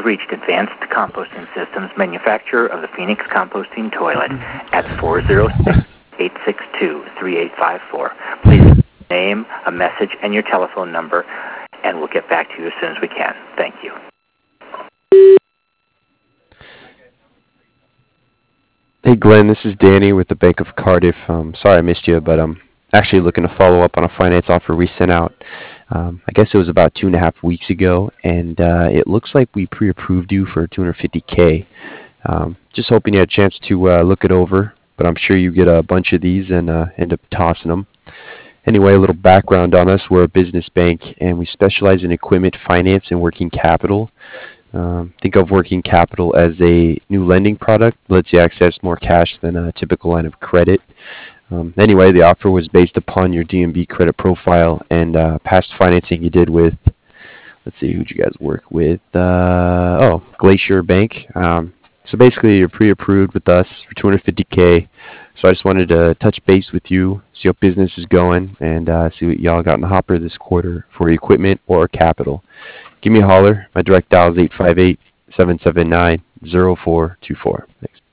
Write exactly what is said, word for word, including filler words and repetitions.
reached Advanced Composting Systems, manufacturer of the Phoenix Composting Toilet, at four oh six, eight six two, three eight five four. Please leave your name, a message, and your telephone number, and we'll get back to you as soon as we can. Thank you. Hey Glenn, this is Danny with the Bank of Cardiff. Um, sorry I missed you, but I'm actually looking to follow up on a finance offer we sent out. Um, I guess it was about two and a half weeks ago, and uh, it looks like we pre-approved you for two hundred fifty K. Um, just hoping you had a chance to uh, look it over, but I'm sure you get a bunch of these and uh, end up tossing them. Anyway, a little background on us. We're a business bank, and we specialize in equipment finance and working capital. Um, think of working capital as a new lending product that lets you access more cash than a typical line of credit. Um, anyway, the offer was based upon your D M B credit profile and uh, past financing you did with, let's see, who'd you guys work with? Uh, oh, Glacier Bank. Um, so basically, you're pre-approved with us for two hundred fifty K. So I just wanted to touch base with you, see how business is going, and uh, see what y'all got in the hopper this quarter for equipment or capital. Give me a holler. My direct dial is eight five eight, seven seven nine, zero four two four. Thanks.